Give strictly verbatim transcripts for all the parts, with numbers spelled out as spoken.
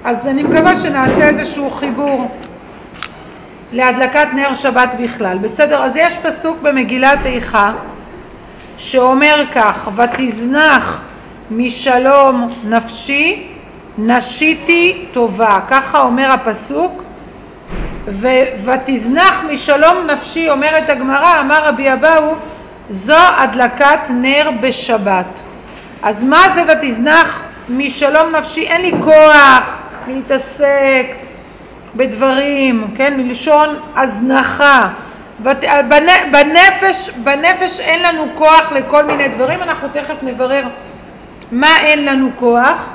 אז אני מקווה שנעשה איזשהו חיבור להדלקת נר שבת בכלל. בסדר, אז יש פסוק במגילת איכה שאומר כך: ותזנח משלום נפשי נשיתי טובה. ככה אומר הפסוק. ותזנח משלום נפשי, אומרת הגמרא, אמר רבי אבאו, זו הדלקת נר בשבת. אז מה זה ותזנח משלום נפשי? אין לי כוח להתעסק בדברים, כן, מלשון הזנחה. בנפש, בנפש אין לנו כוח לכל מיני דברים. אנחנו תכף נברר מה אין לנו כוח.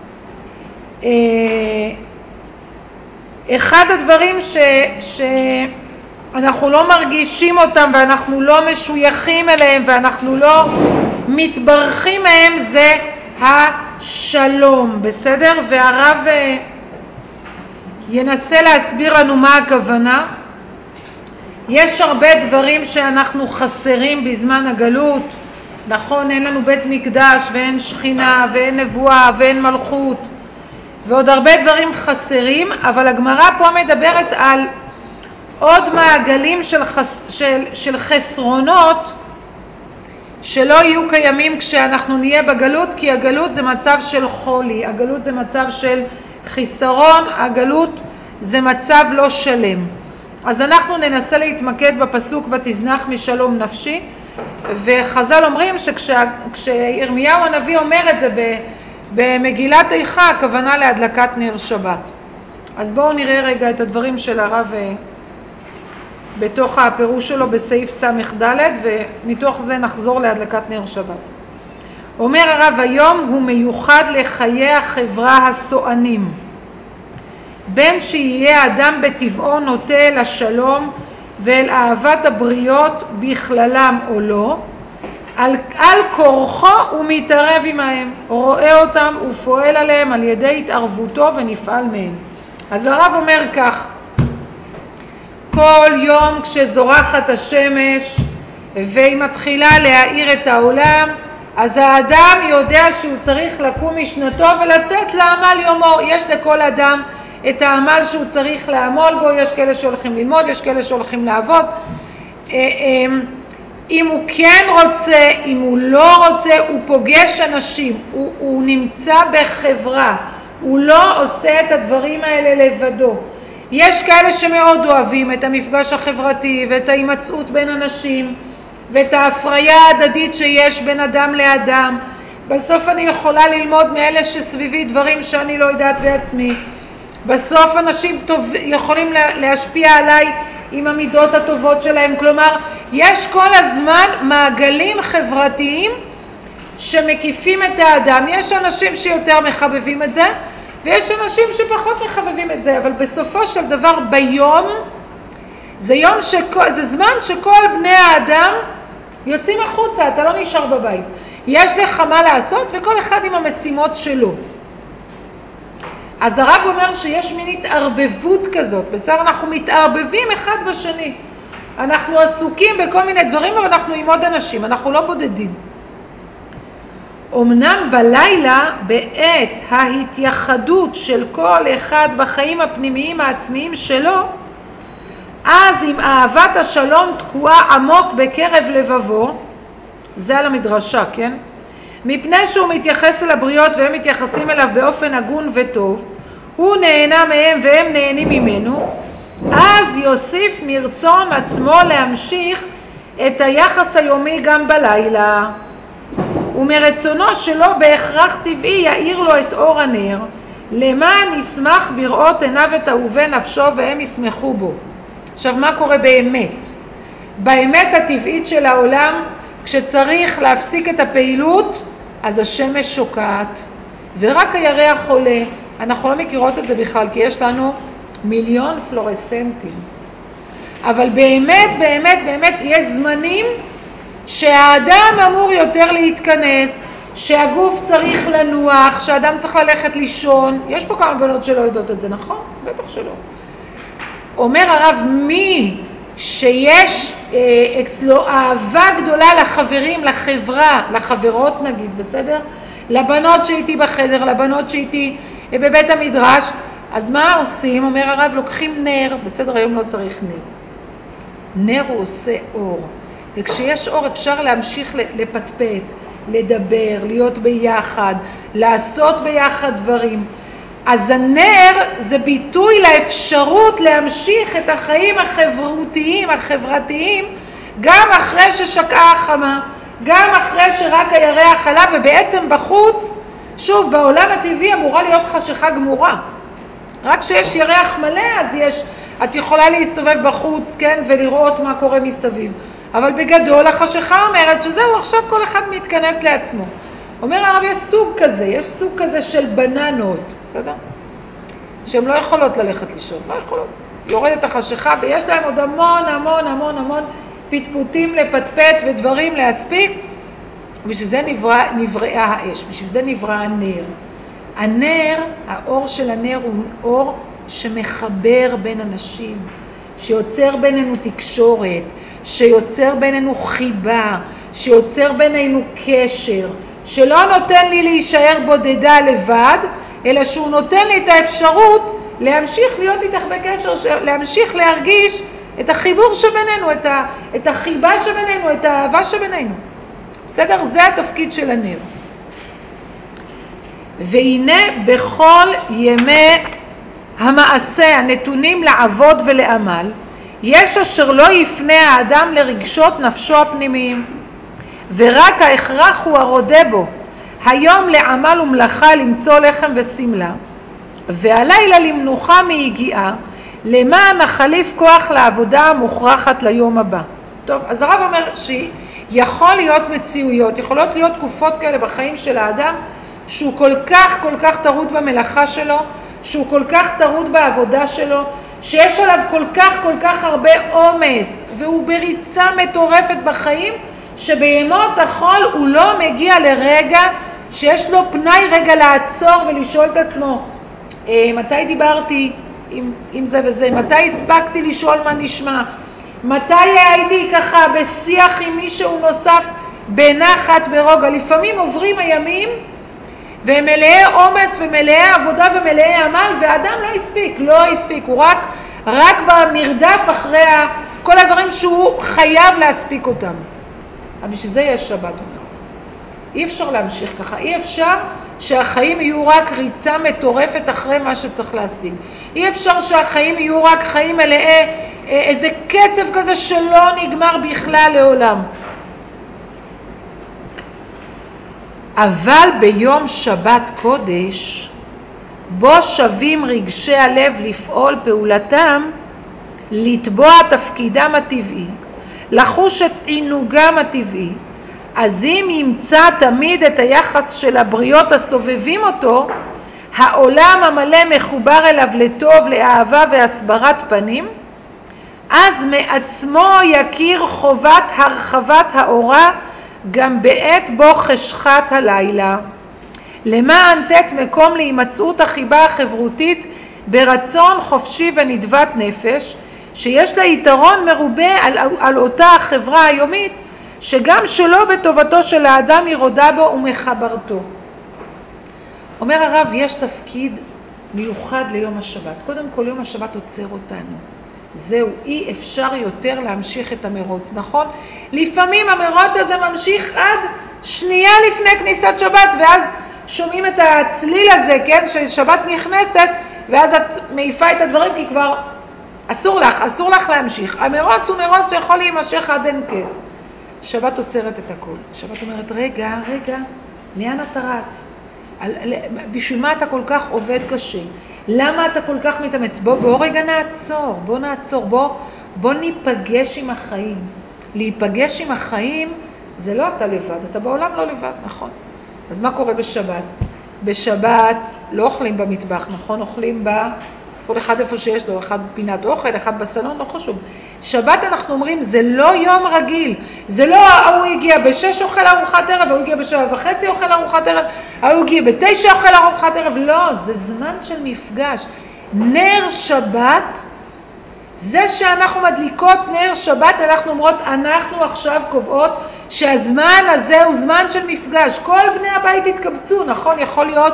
אחד הדברים ש, שאנחנו לא מרגישים אותם ואנחנו לא משויכים אליהם ואנחנו לא מתברכים מהם זה השלום, בסדר? והרב ינסה להסביר לנו מה הכוונה. יש הרבה דברים שאנחנו חסרים בזמן הגלות, נכון, אין לנו בית מקדש ואין שכינה ואין נבואה ואין מלכות ועוד הרבה דברים חסרים, אבל הגמרא פה מדברת על עוד מעגלים של, חס... של, של חסרונות שלא יהיו קיימים כשאנחנו נהיה בגלות, כי הגלות זה מצב של חולי, הגלות זה מצב של חיסרון, הגלות זה מצב לא שלם. אז אנחנו ננסה להתמקד בפסוק ותזנח משלום נפשי, וחז"ל אומרים שכשירמיהו הנביא אומר את זה במגילת איכה, הכוונה להדלקת נר שבת. אז בואו נראה רגע את הדברים של הרב בתוך הפירוש שלו בסעיף סמך ד', ומתוך זה נחזור להדלקת נר שבת. אומר הרב, היום הוא מיוחד לחיי החברה הסוענים, בין שיהיה אדם בטבעו נוטה אל השלום ואל אהבת הבריות בכללם או לא, על, על כורחו הוא מתערב עמהם, רואה אותם ופועל עליהם על ידי התערבותו ונפעל מהם. אז הרב אומר כך, כל יום כשזורחת השמש והיא מתחילה להאיר את העולם, אז האדם יודע שהוא צריך לקום משנתו ולצאת לעמל יומו. יש לכל אדם את העמל שהוא צריך לעמול בו, יש כאלה שהולכים ללמוד, יש כאלה שהולכים לעבוד. אם הוא כן רוצה, אם הוא לא רוצה, הוא פוגש אנשים, הוא, הוא נמצא בחברה, הוא לא עושה את הדברים האלה לבדו. יש כאלה שמאוד אוהבים את המפגש החברתי ואת ההימצאות בין אנשים ואת ההפריה ההדדית שיש בין אדם לאדם. בסוף אני יכולה ללמוד מאלה שסביבי דברים שאני לא יודעת בעצמי. בסוף אנשים טוב, יכולים להשפיע עליי עם המידות הטובות שלהם. כלומר, יש כל הזמן מעגלים חברתיים שמקיפים את האדם. יש אנשים שיותר מחבבים את זה, ויש אנשים שפחות מחבבים את זה, אבל בסופו של דבר ביום, זה יום שכל, זה זמן שכל בני האדם יוצאים החוצה, אתה לא נשאר בבית. יש לך מה לעשות וכל אחד עם המשימות שלו. אז הרב אומר שיש מין התערבבות כזאת, בסדר, אנחנו מתערבבים אחד בשני. אנחנו עסוקים בכל מיני דברים, אבל אנחנו עם עוד אנשים, אנחנו לא בודדים. אמנם בלילה, בעת ההתייחדות של כל אחד בחיים הפנימיים העצמיים שלו, אז אם אהבת השלום תקועה עמוק בקרב לבבו, זה על המדרשה, כן? מפני שהוא מתייחס אל הבריות והם מתייחסים אליו באופן הגון וטוב, הוא נהנה מהם והם נהנים ממנו, אז יוסיף מרצון עצמו להמשיך את היחס היומי גם בלילה. ומרצונו שלו בהכרח טבעי יאיר לו את אור הנר, למען ישמח בראות עיניו את אהובי נפשו והם ישמחו בו. עכשיו, מה קורה באמת? באמת הטבעית של העולם, כשצריך להפסיק את הפעילות, אז השמש שוקעת, ורק הירח עולה. אנחנו לא מכירות את זה בכלל, כי יש לנו מיליון פלורסנטים. אבל באמת, באמת, באמת, יש זמנים שהאדם אמור יותר להתכנס, שהגוף צריך לנוח, שהאדם צריך ללכת לישון. יש פה כמה בנות שלא יודעות את זה, נכון? בטח שלא. אומר הרב, מי שיש אה, אצלו אהבה גדולה לחברים, לחברה, לחברות נגיד, בסדר? לבנות שאיתי בחדר, לבנות שאיתי בבית המדרש. אז מה עושים? אומר הרב, לוקחים נר, בסדר, היום לא צריך נר. נר הוא עושה אור, וכשיש אור אפשר להמשיך לפטפט, לדבר, להיות ביחד, לעשות ביחד דברים. אז הנר זה ביטוי לאפשרות להמשיך את החיים החברותיים, החברתיים, גם אחרי ששקעה החמה, גם אחרי שרק הירח עלה, ובעצם בחוץ, שוב, בעולם הטבעי אמורה להיות חשיכה גמורה. רק שיש ירח מלא, אז יש, את יכולה להסתובב בחוץ, כן, ולראות מה קורה מסביב. אבל בגדול החשיכה אומרת שזהו, עכשיו כל אחד מתכנס לעצמו. אומר הרב, יש סוג כזה, יש סוג כזה של בננות, בסדר? שהן לא יכולות ללכת לישון, לא יכולות. יורדת החשיכה, ויש להם עוד המון המון המון המון פטפוטים לפטפט ודברים להספיק. בשביל זה נברא, נבראה האש, בשביל זה נברא הנר. הנר, האור של הנר הוא אור שמחבר בין אנשים, שיוצר בינינו תקשורת, שיוצר בינינו חיבה, שיוצר בינינו קשר, שלא נותן לי להישאר בודדה לבד, אלא שהוא נותן לי את האפשרות להמשיך להיות איתך בקשר, להמשיך להרגיש את החיבור שבינינו, את, ה, את החיבה שבינינו, את האהבה שבינינו. בסדר? זה התפקיד של הנר. והנה בכל ימי המעשה הנתונים לעבוד ולעמל, יש אשר לא יפנה האדם לרגשות נפשו הפנימיים, ורק ההכרח הוא הרודה בו, היום לעמל ומלאכה למצוא לחם וסמלה, והלילה למנוחה מיגיעה, למען החליף כוח לעבודה המוכרחת ליום הבא. טוב, אז הרב אומר שיכול להיות מציאויות, יכולות להיות תקופות כאלה בחיים של האדם, שהוא כל כך כל כך טרוד במלאכה שלו, שהוא כל כך טרוד בעבודה שלו, שיש עליו כל כך כל כך הרבה עומס, והוא בריצה מטורפת בחיים, שבימות החול הוא לא מגיע לרגע שיש לו פנאי רגע לעצור ולשאול את עצמו, מתי דיברתי עם, עם זה וזה, מתי הספקתי לשאול מה נשמע, מתי הייתי ככה בשיח עם מישהו נוסף בנחת ברוגע. לפעמים עוברים הימים והם מלאי עומס ומלאי עבודה ומלאי עמל, והאדם לא הספיק, לא הספיק, הוא רק, רק במרדף אחרי כל הדברים שהוא חייב להספיק אותם. אבל בשביל זה יש שבת, אומר. אי אפשר להמשיך ככה, אי אפשר שהחיים יהיו רק ריצה מטורפת אחרי מה שצריך להשיג. אי אפשר שהחיים יהיו רק חיים מלאי איזה קצב כזה שלא נגמר בכלל לעולם. אבל ביום שבת קודש, בו שווים רגשי הלב לפעול פעולתם, לתבוע תפקידם הטבעי, לחוש את עינוגם הטבעי, אז אם ימצא תמיד את היחס של הבריות הסובבים אותו, העולם המלא מחובר אליו לטוב, לאהבה והסברת פנים, אז מעצמו יכיר חובת הרחבת האורה גם בעת בו חשכת הלילה, למען תת מקום להימצאות החיבה החברותית ברצון חופשי ונדבת נפש, שיש לה יתרון מרובה על, על אותה החברה היומית, שגם שלא בטובתו של האדם היא רודה בו ומחברתו. אומר הרב, יש תפקיד מיוחד ליום השבת. קודם כל יום השבת עוצר אותנו. זהו, אי אפשר יותר להמשיך את המרוץ, נכון? לפעמים המרוץ הזה ממשיך עד שנייה לפני כניסת שבת, ואז שומעים את הצליל הזה, כן, ששבת נכנסת, ואז את מעיפה את הדברים, כי כבר אסור לך, אסור לך להמשיך. המרוץ הוא מרוץ שיכול להימשך עד אין קץ. שבת עוצרת את הכל. שבת אומרת, רגע, רגע, לאן אתה רץ? בשביל מה אתה כל כך עובד קשה? למה אתה כל כך מתאמץ? בוא, בוא רגע נעצור, בוא נעצור, בוא, בוא ניפגש עם החיים. להיפגש עם החיים זה לא אתה לבד, אתה בעולם לא לבד, נכון? אז מה קורה בשבת? בשבת לא אוכלים במטבח, נכון? אוכלים בה, כל אחד איפה שיש לו, אחד פינת אוכל, אחד בסלון, לא חשוב. שבת אנחנו אומרים, זה לא יום רגיל, זה לא, הוא הגיע בשש אוכל ארוחת ערב, הוא הגיע בשבע וחצי אוכל ארוחת ערב, הוא הגיע בתשע אוכל ארוחת ערב, לא, זה זמן של מפגש. נר שבת, זה שאנחנו מדליקות נר שבת, אנחנו אומרות, אנחנו עכשיו קובעות שהזמן הזה הוא זמן של מפגש. כל בני הבית התקבצו, נכון? יכול להיות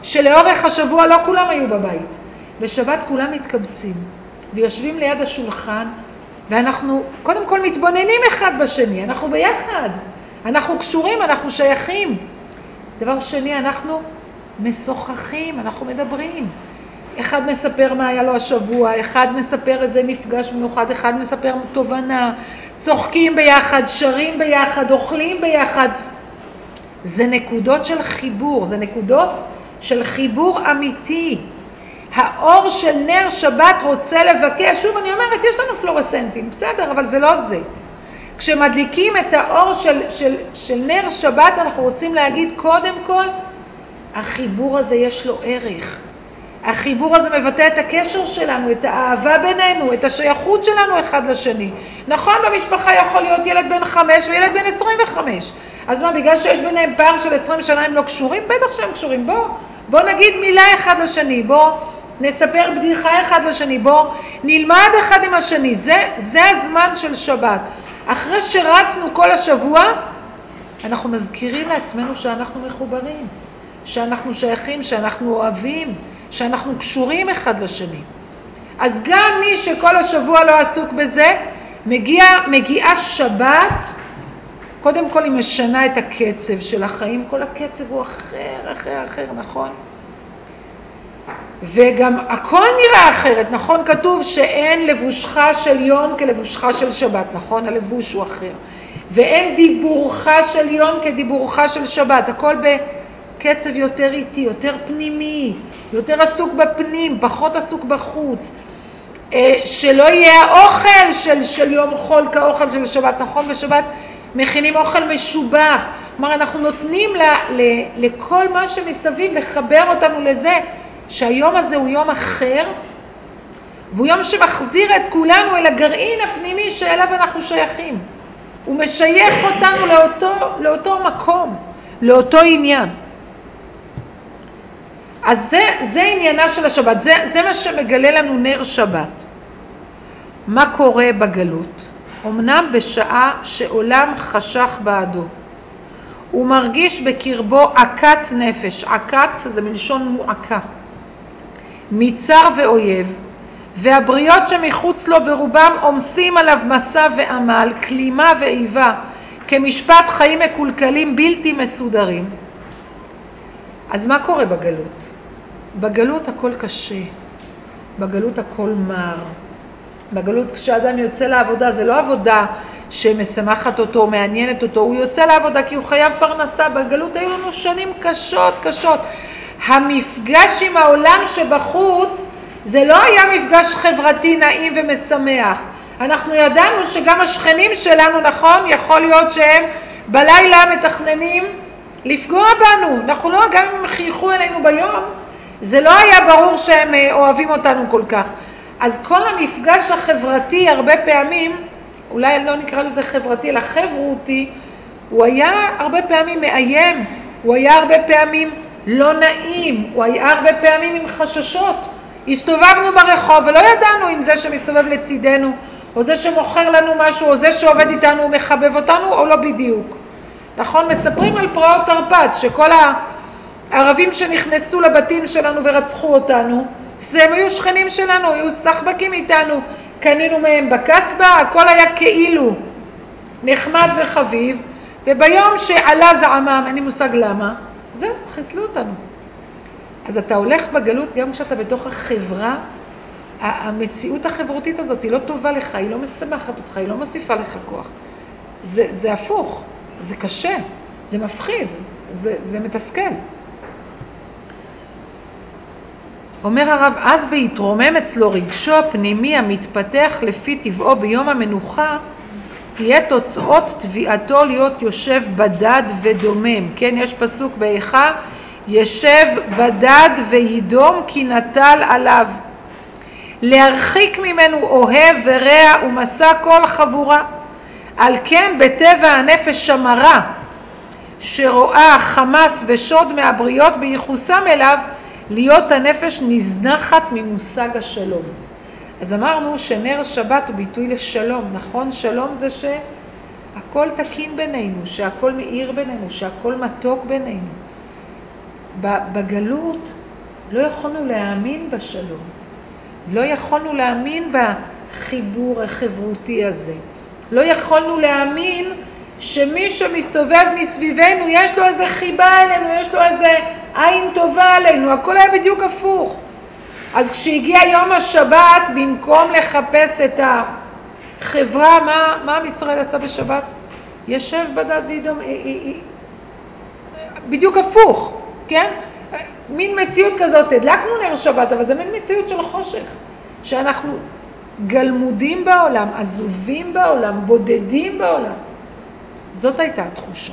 שלאורך השבוע לא כולם היו בבית. בשבת כולם מתקבצים ויושבים ליד השולחן, ואנחנו קודם כל מתבוננים אחד בשני, אנחנו ביחד, אנחנו קשורים, אנחנו שייכים. דבר שני, אנחנו משוחחים, אנחנו מדברים. אחד מספר מה היה לו השבוע, אחד מספר איזה מפגש מיוחד, אחד מספר תובנה, צוחקים ביחד, שרים ביחד, אוכלים ביחד. זה נקודות של חיבור, זה נקודות של חיבור אמיתי. האור של נר שבת רוצה לבקש, שוב אני אומרת, יש לנו פלורסנטים, בסדר, אבל זה לא זה. כשמדליקים את האור של, של, של נר שבת, אנחנו רוצים להגיד קודם כל, החיבור הזה יש לו ערך. החיבור הזה מבטא את הקשר שלנו, את האהבה בינינו, את השייכות שלנו אחד לשני. נכון, במשפחה יכול להיות ילד בן חמש וילד בן עשרים וחמש. אז מה, בגלל שיש ביניהם פער של עשרים שנה הם לא קשורים? בטח שהם קשורים. בוא, בוא נגיד מילה אחד לשני, בוא נספר בדיחה אחד לשני, בוא נלמד אחד עם השני. זה, זה הזמן של שבת. אחרי שרצנו כל השבוע, אנחנו מזכירים לעצמנו שאנחנו מחוברים, שאנחנו שייכים, שאנחנו אוהבים, שאנחנו קשורים אחד לשני. אז גם מי שכל השבוע לא עסוק בזה, מגיע, מגיעה שבת, קודם כל היא משנה את הקצב של החיים, כל הקצב הוא אחר, אחר, אחר, נכון? וגם הכל נראה אחרת, נכון? כתוב שאין לבושך של יום כלבושך של שבת, נכון? הלבוש הוא אחר. ואין דיבורך של יום כדיבורך של שבת, הכל בקצב יותר איטי, יותר פנימי, יותר עסוק בפנים, פחות עסוק בחוץ. שלא יהיה האוכל של, של יום חול כאוכל של שבת, נכון? בשבת מכינים אוכל משובח. כלומר, אנחנו נותנים ל, ל, לכל מה שמסביב לחבר אותנו לזה, שהיום הזה הוא יום אחר, והוא יום שמחזיר את כולנו אל הגרעין הפנימי שאליו אנחנו שייכים. הוא משייך אותנו לאותו, לאותו מקום, לאותו עניין. אז זה, זה עניינה של השבת, זה, זה מה שמגלה לנו נר שבת. מה קורה בגלות? אמנם בשעה שעולם חשך בעדו, הוא מרגיש בקרבו עקת נפש, עקת זה מלשון מועקה, מצר ואויב, והבריות שמחוץ לו ברובם עומסים עליו מסע ועמל, כלימה ואיבה, כמשפט חיים מקולקלים בלתי מסודרים. אז מה קורה בגלות? בגלות הכל קשה, בגלות הכל מר. בגלות כשאדם יוצא לעבודה, זה לא עבודה שמשמחת אותו, מעניינת אותו, הוא יוצא לעבודה כי הוא חייב פרנסה. בגלות היו לנו שנים קשות, קשות. המפגש עם העולם שבחוץ, זה לא היה מפגש חברתי נעים ומשמח. אנחנו ידענו שגם השכנים שלנו, נכון, יכול להיות שהם בלילה מתכננים לפגוע בנו. אנחנו לא, גם אם הם חייכו אלינו ביום, זה לא היה ברור שהם אוהבים אותנו כל כך. אז כל המפגש החברתי הרבה פעמים, אולי לא נקרא לזה חברתי, אלא חברותי, הוא היה הרבה פעמים מאיים, הוא היה הרבה פעמים לא נעים, הוא היה הרבה פעמים עם חששות. הסתובבנו ברחוב ולא ידענו אם זה שמסתובב לצידנו, או זה שמוכר לנו משהו, או זה שעובד איתנו ומחבב אותנו, או לא בדיוק. נכון? מספרים על פרעות תרפ"ט, שכל הערבים שנכנסו לבתים שלנו ורצחו אותנו, זה הם היו שכנים שלנו, היו סחבקים איתנו, קנינו מהם בקסבה, הכל היה כאילו נחמד וחביב, וביום שעלה זעמם, אין לי מושג למה, זהו, חיסלו אותנו. אז אתה הולך בגלות גם כשאתה בתוך החברה, המציאות החברותית הזאת היא לא טובה לך, היא לא משמחת אותך, היא לא מוסיפה לך כוח. זה, זה הפוך, זה קשה, זה מפחיד, זה, זה מתסכל. אומר הרב, אז בהתרומם אצלו רגשו הפנימי המתפתח לפי טבעו ביום המנוחה, תהיה תוצאות תביעתו להיות יושב בדד ודומם. כן, יש פסוק באיכה, ישב בדד וידום כי נטל עליו. להרחיק ממנו אוהב ורע ומסע כל חבורה. על כן בטבע הנפש שמרה, שרואה חמס ושוד מהבריות בייחוסם אליו, להיות הנפש נזנחת ממושג השלום. אז אמרנו שנר שבת הוא ביטוי לשלום, נכון? שלום זה שהכל תקין בינינו, שהכל מאיר בינינו, שהכל מתוק בינינו. בגלות לא יכולנו להאמין בשלום. לא יכולנו להאמין בחיבור החברותי הזה. לא יכולנו להאמין שמי שמסתובב מסביבנו יש לו איזה חיבה אלינו, יש לו איזה עין טובה עלינו, הכל היה בדיוק הפוך. אז כשהגיע יום השבת, במקום לחפש את החברה, מה, מה עם ישראל עשה בשבת? ישב בדד וידום, בדיוק הפוך, כן? מין מציאות כזאת, הדלקנו נר שבת, אבל זה מין מציאות של חושך, שאנחנו גלמודים בעולם, עזובים בעולם, בודדים בעולם. זאת הייתה התחושה.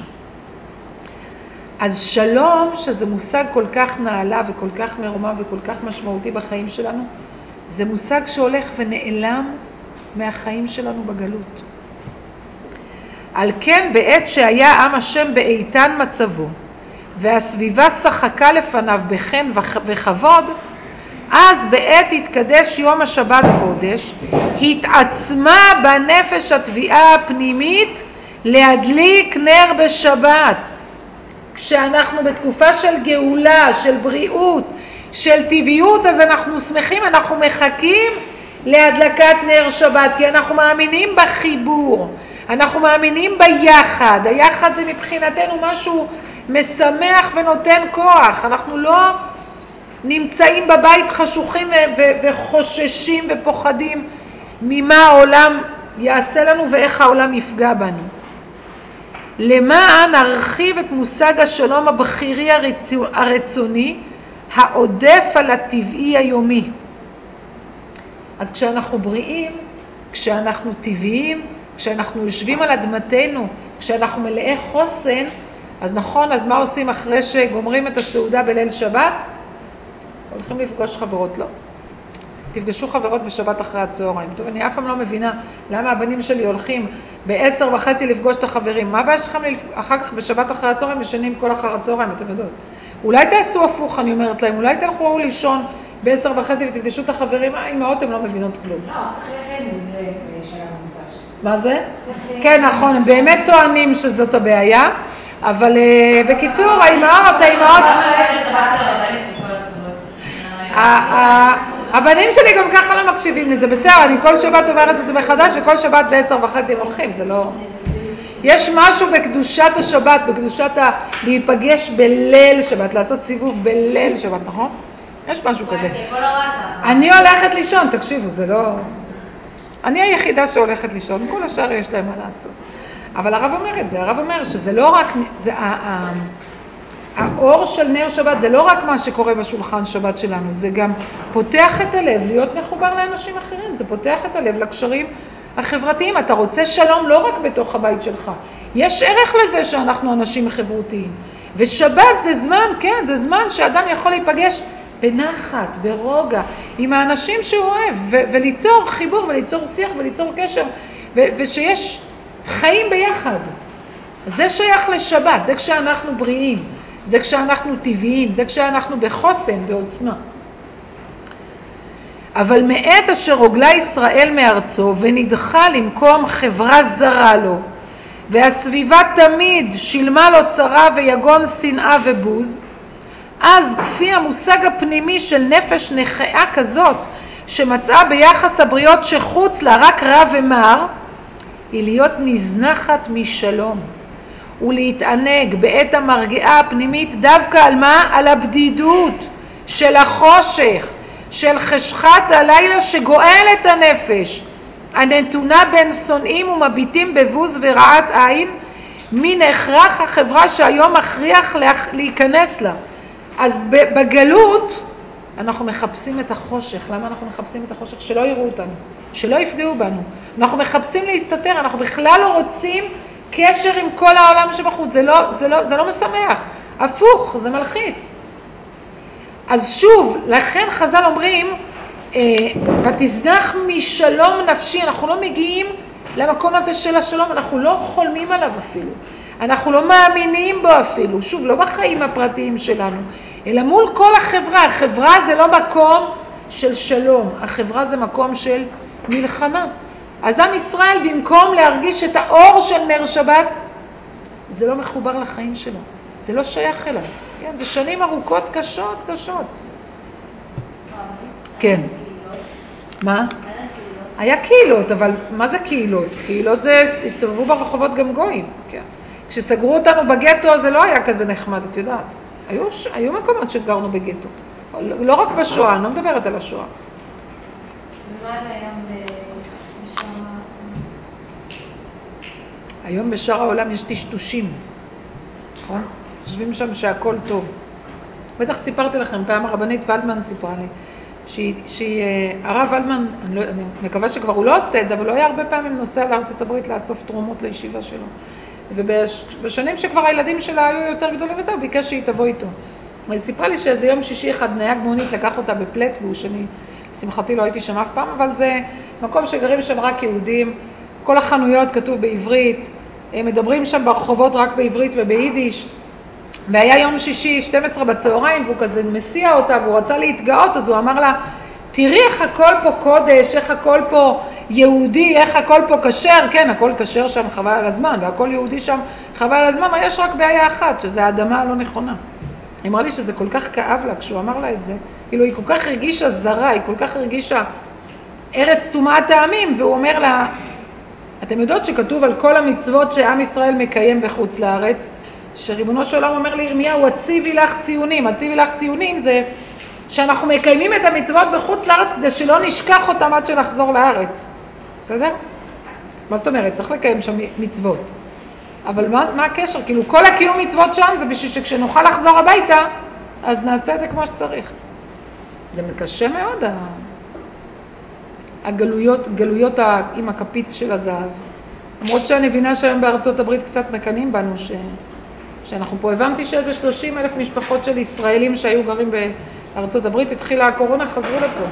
אז שלום, שזה מושג כל כך נעלה וכל כך מרומם וכל כך משמעותי בחיים שלנו, זה מושג שהולך ונעלם מהחיים שלנו בגלות. על כן בעת שהיה עם השם באיתן מצבו, והסביבה שחקה לפניו בחן וכבוד, אז בעת התקדש יום השבת קודש, התעצמה בנפש התביעה הפנימית להדליק נר בשבת. כשאנחנו בתקופה של גאולה, של בריאות, של טבעיות, אז אנחנו שמחים, אנחנו מחכים להדלקת נר שבת, כי אנחנו מאמינים בחיבור, אנחנו מאמינים ביחד. היחד זה מבחינתנו משהו משמח ונותן כוח. אנחנו לא נמצאים בבית חשוכים וחוששים ופוחדים ממה העולם יעשה לנו ואיך העולם יפגע בנו. למען נרחיב את מושג השלום הבחירי הרצוני העודף על הטבעי היומי. אז כשאנחנו בריאים, כשאנחנו טבעיים, כשאנחנו יושבים על אדמתנו, כשאנחנו מלאי חוסן, אז נכון, אז מה עושים אחרי שגומרים את הסעודה בליל שבת? הולכים לפגוש חברות, לא. תפגשו חברות בשבת אחרי הצהריים. טוב, אני אף פעם לא מבינה למה הבנים שלי הולכים בעשר וחצי לפגוש את החברים. מה הבעיה שלכם אחר כך בשבת אחרי הצהריים משנים כל אחר הצהריים, אתם יודעות. אולי תעשו הפוך, אני אומרת להם, אולי תלכו לישון בעשר וחצי ותפגשו את החברים, האמהות הן לא מבינות כלום. לא, אחרי כן זה בשלב המוצש. מה זה? כן, נכון, הם באמת טוענים שזאת הבעיה, אבל בקיצור, האמהות, האמהות... הבנים שלי גם ככה לא מקשיבים לזה, בסדר, אני כל שבת אומרת את זה מחדש, וכל שבת בעשר וחצי הם הולכים, זה לא... יש משהו בקדושת השבת, בקדושת ה... להיפגש בליל שבת, לעשות סיבוב בליל שבת, נכון? יש משהו כזה. אני הולכת לישון, תקשיבו, זה לא... אני היחידה שהולכת לישון, כל השאר יש להם מה לעשות. אבל הרב אומר את זה, הרב אומר שזה לא רק... זה... האור של נר שבת זה לא רק מה שקורה בשולחן שבת שלנו, זה גם פותח את הלב להיות מחובר לאנשים אחרים, זה פותח את הלב לקשרים החברתיים. אתה רוצה שלום לא רק בתוך הבית שלך, יש ערך לזה שאנחנו אנשים חברותיים, ושבת זה זמן, כן, זה זמן שאדם יכול להיפגש בנחת, ברוגע, עם האנשים שהוא אוהב, ו- וליצור חיבור וליצור שיח וליצור קשר, ו- ושיש חיים ביחד. זה שייך לשבת, זה כשאנחנו בריאים, זה כשאנחנו טבעיים, זה כשאנחנו בחוסן, בעוצמה. אבל מעת אשר הוגלה ישראל מארצו ונדחה למקום חברה זרה לו, והסביבה תמיד שילמה לו צרה ויגון שנאה ובוז, אז כפי המושג הפנימי של נפש נחאה כזאת, שמצאה ביחס הבריות שחוץ לה רק רע ומר, היא להיות נזנחת משלום. ולהתענג בעת המרגעה הפנימית דווקא על מה? על הבדידות של החושך, של חשכת הלילה שגואל את הנפש, הנתונה בין שונאים ומביטים בבוז ורעת עין, מן הכרח החברה שהיום מכריח להיכנס לה. אז בגלות אנחנו מחפשים את החושך. למה אנחנו מחפשים את החושך? שלא יראו אותנו, שלא יפגעו בנו. אנחנו מחפשים להסתתר, אנחנו בכלל לא רוצים קשר עם כל העולם שבחוץ, זה לא, זה לא, זה לא משמח, הפוך, זה מלחיץ. אז שוב, לכן חז"ל אומרים, אה, ותזנח משלום נפשי, אנחנו לא מגיעים למקום הזה של השלום, אנחנו לא חולמים עליו אפילו, אנחנו לא מאמינים בו אפילו, שוב, לא בחיים הפרטיים שלנו, אלא מול כל החברה. החברה זה לא מקום של שלום, החברה זה מקום של מלחמה. אז עם ישראל במקום להרגיש את האור של נר שבת, זה לא מחובר לחיים שלו, זה לא שייך אליו. כן, זה שנים ארוכות קשות, קשות. כן. מה? היה קהילות, אבל מה זה קהילות? קהילות זה, הסתובבו ברחובות גם גויים, כן. כשסגרו אותנו בגטו זה לא היה כזה נחמד, את יודעת. היו, היו מקומות שגרנו בגטו. לא רק בשואה, אני לא מדברת על השואה. ומה זה היום בשאר... היום בשאר העולם יש טשטושים, נכון? חושבים שם שהכל טוב. בטח סיפרתי לכם, פעם הרבנית ולדמן סיפרה לי, שהיא, שהיא, הרב ולדמן, אני, לא, אני מקווה שכבר הוא לא עושה את זה, אבל הוא היה הרבה פעמים נוסע לארצות הברית לאסוף תרומות לישיבה שלו. ובשנים שכבר הילדים שלה היו יותר גדולים וזה, הוא ביקש שהיא תבוא איתו. היא סיפרה לי שאיזה יום שישי אחד נהג מונית לקח אותה בפלטבוש, אני שמחתי לא הייתי שם אף פעם, אבל זה מקום שגרים שם רק יהודים, כל החנויות כתוב בעברית, הם מדברים שם ברחובות רק בעברית וביידיש, והיה יום שישי שתים עשרה בצהריים והוא כזה מסיע אותה והוא רצה להתגאות, אז הוא אמר לה, תראי איך הכל פה קודש, איך הכל פה יהודי, איך הכל פה כשר, כן, הכל כשר שם חבל על הזמן, והכל יהודי שם חבל על הזמן, יש רק בעיה אחת, שזה האדמה הלא נכונה. היא אמרה לי שזה כל כך כאב לה כשהוא אמר לה את זה, כאילו היא כל כך הרגישה זרה, היא כל כך הרגישה ארץ טומאת העמים, והוא אומר לה, אתם יודעות שכתוב על כל המצוות שעם ישראל מקיים בחוץ לארץ, שריבונו של עולם אומר לירמיהו, הציבי לך ציונים, הציבי לך ציונים זה שאנחנו מקיימים את המצוות בחוץ לארץ כדי שלא נשכח אותם עד שנחזור לארץ. בסדר? מה זאת אומרת? צריך לקיים שם מצוות. אבל מה, מה הקשר? כאילו כל הקיום מצוות שם זה בשביל שכשנוכל לחזור הביתה, אז נעשה את זה כמו שצריך. זה מקשה מאוד, הגלויות, גלויות עם הכפית של הזהב. למרות שאני מבינה שהיום בארצות הברית קצת מקנים בנו ש... שאנחנו פה, הבנתי שאיזה שלושים אלף משפחות של ישראלים שהיו גרים בארצות הברית, התחילה הקורונה, חזרו לפה.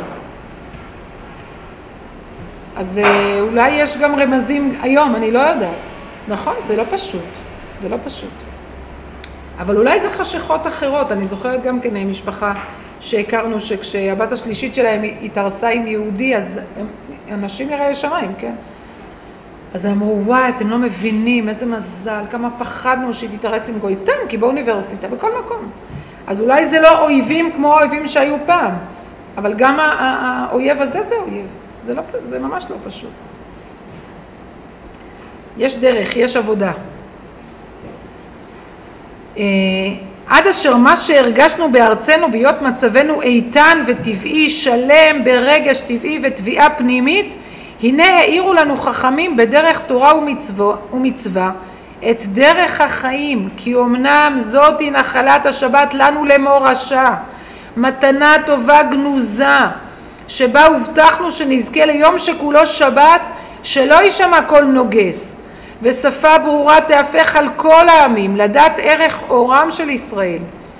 אז אולי יש גם רמזים היום, אני לא יודעת. נכון, זה לא פשוט, זה לא פשוט. אבל אולי זה חשכות אחרות, אני זוכרת גם כן משפחה שהכרנו שכשהבת השלישית שלהם התארסה עם יהודי, אז הם, אנשים יראי שמיים, כן? אז אמרו, וואי, אתם לא מבינים, איזה מזל, כמה פחדנו שהיא תתארס עם גוי, סתם, כי באוניברסיטה, בכל מקום. אז אולי זה לא אויבים כמו האויבים שהיו פעם, אבל גם האויב הזה זה אויב, זה, לא, זה ממש לא פשוט. יש דרך, יש עבודה. עד אשר מה שהרגשנו בארצנו בהיות מצבנו איתן וטבעי, שלם ברגש טבעי ותביעה פנימית, הנה העירו לנו חכמים בדרך תורה ומצווה, ומצווה את דרך החיים, כי אמנם זאת היא נחלת השבת לנו למורשה, מתנה טובה גנוזה, שבה הובטחנו שנזכה ליום שכולו שבת, שלא יישמע כל נוגס, ושפה ברורה תהפך על כל העמים, לדעת ערך אורם של ישראל.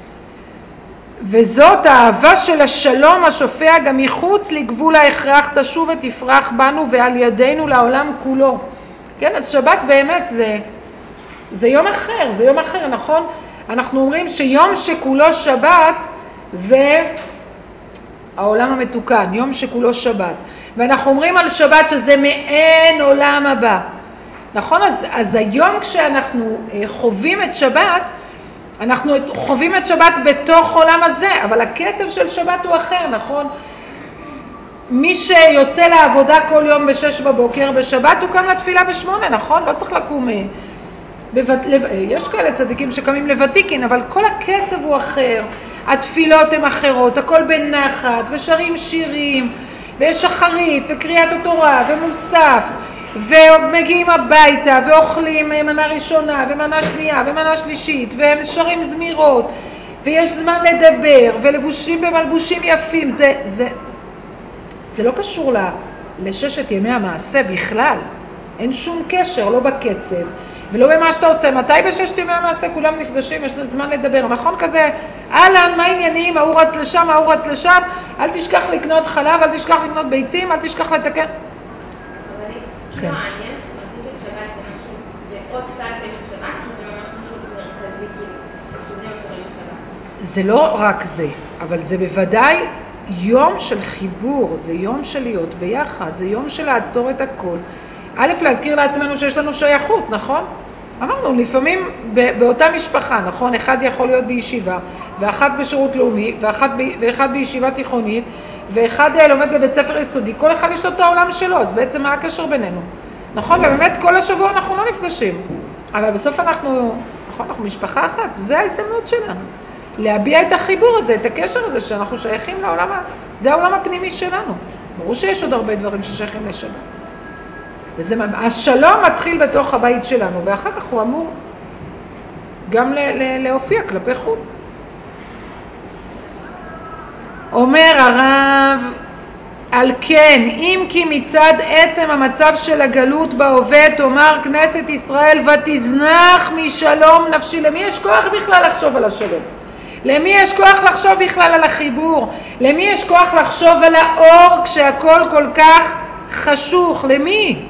וזאת האהבה של השלום השופע גם מחוץ לגבול ההכרח תשוב ותפרח בנו ועל ידינו לעולם כולו. כן, אז שבת באמת זה, זה יום אחר, זה יום אחר, נכון? אנחנו אומרים שיום שכולו שבת זה העולם המתוקן, יום שכולו שבת. ואנחנו אומרים על שבת שזה מעין עולם הבא. נכון? אז, אז היום כשאנחנו חווים את שבת, אנחנו חווים את שבת בתוך עולם הזה, אבל הקצב של שבת הוא אחר, נכון? מי שיוצא לעבודה כל יום בשש בבוקר, בשבת הוא קם לתפילה בשמונה, נכון? לא צריך לקום. בבת... יש כאלה צדיקים שקמים לוותיקין, אבל כל הקצב הוא אחר, התפילות הן אחרות, הכל בנחת, ושרים שירים, ויש שחרית, וקריאת התורה, ומוסף, ומגיעים הביתה, ואוכלים מנה ראשונה, ומנה שנייה, ומנה שלישית, והם שרים זמירות, ויש זמן לדבר, ולבושים במלבושים יפים. זה, זה, זה לא קשור לששת ימי המעשה בכלל. אין שום קשר, לא בקצב, ולא במה שאתה עושה. מתי בששת ימי המעשה כולם נפגשים, יש זמן לדבר, נכון כזה? אהלן, מה העניינים? ההוא רץ לשם, ההוא רץ לשם, אל תשכח לקנות חלב, אל תשכח לקנות ביצים, אל תשכח לתקן. כן. לא, העניין החברתי של שבת זה משהו, זה עוד צד שיש בשבת, שזה ממש משהו מרכזי, כאילו, שזה מה שרואים בשבת. זה לא רק זה, אבל זה בוודאי יום של חיבור, זה יום של להיות ביחד, זה יום של לעצור את הכל. א', להזכיר לעצמנו שיש לנו שייכות, נכון? אמרנו, לפעמים באותה משפחה, נכון? אחד יכול להיות בישיבה, ואחד בשירות לאומי, ואחד, ואחד בישיבה תיכונית, ואחד לומד בבית ספר יסודי, כל אחד יש לו את העולם שלו, אז בעצם מה הקשר בינינו? נכון? ובאמת כל השבוע אנחנו לא נפגשים, אבל בסוף אנחנו, נכון, אנחנו משפחה אחת, זה ההזדמנות שלנו. להביע את החיבור הזה, את הקשר הזה שאנחנו שייכים לעולם, זה העולם הפנימי שלנו. ברור שיש עוד הרבה דברים ששייכים לשבת. וזה, השלום מתחיל בתוך הבית שלנו, ואחר כך הוא אמור גם ל- ל- להופיע כלפי חוץ. אומר הרב, על כן, אם כי מצד עצם המצב של הגלות בהווה, תאמר כנסת ישראל ותזנח משלום נפשי. למי יש כוח בכלל לחשוב על השלום? למי יש כוח לחשוב בכלל על החיבור? למי יש כוח לחשוב על האור כשהכל כל כך חשוך? למי?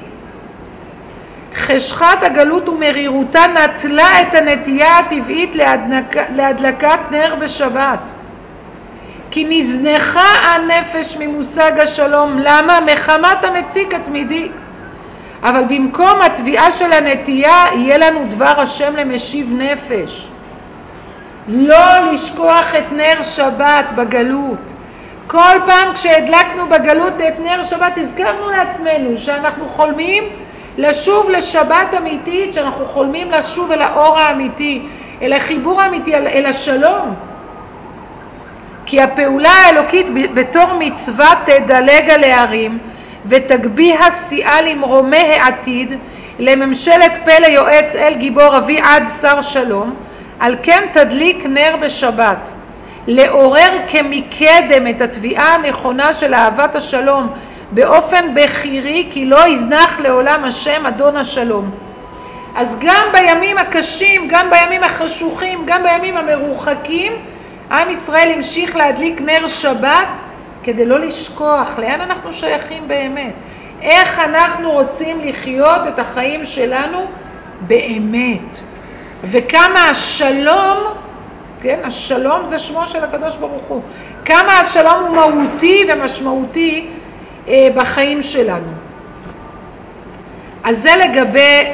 חשכת הגלות ומרירותה נטלה את הנטייה הטבעית להדלק, להדלקת נר בשבת. כי נזנחה הנפש ממושג השלום. למה? מחמת המציק התמידי. אבל במקום התביעה של הנטייה יהיה לנו דבר השם למשיב נפש. לא לשכוח את נר שבת בגלות. כל פעם כשהדלקנו בגלות את נר שבת הזכרנו לעצמנו שאנחנו חולמים לשוב לשבת אמיתית, שאנחנו חולמים לשוב אל האור האמיתי, אל החיבור האמיתי, אל השלום. כי הפעולה האלוקית בתור מצווה תדלג על הערים ותגביה שיאה למרומי העתיד, לממשלת פלא יועץ אל גיבור אבי עד שר שלום. על כן תדליק נר בשבת, לעורר כמקדם את התביעה הנכונה של אהבת השלום באופן בחירי, כי לא יזנח לעולם השם אדון השלום. אז גם בימים הקשים, גם בימים החשוכים, גם בימים המרוחקים, עם ישראל המשיך להדליק נר שבת כדי לא לשכוח לאן אנחנו שייכים באמת, איך אנחנו רוצים לחיות את החיים שלנו באמת, וכמה השלום, כן, השלום זה שמו של הקדוש ברוך הוא, כמה השלום הוא מהותי ומשמעותי אה, בחיים שלנו. אז זה לגבי אה,